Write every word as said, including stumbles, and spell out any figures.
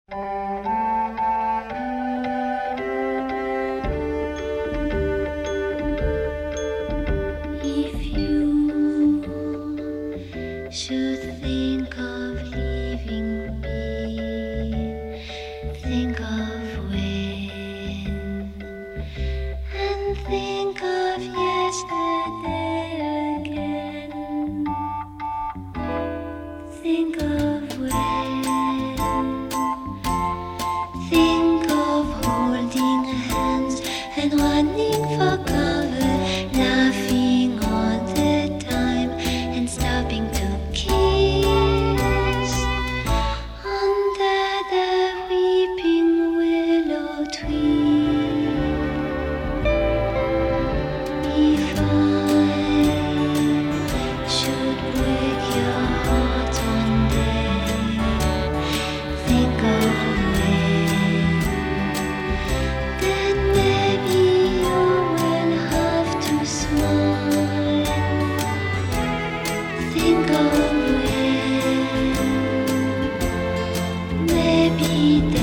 If you should think of leaving me, think of when, and think of yesterday again. Think of when, think of holding hands and running for cover, laughing all the time and stopping to kiss under the weeping willow tree. If I should break your heart one day, think of when, then maybe you will have to smile. Think of when, maybe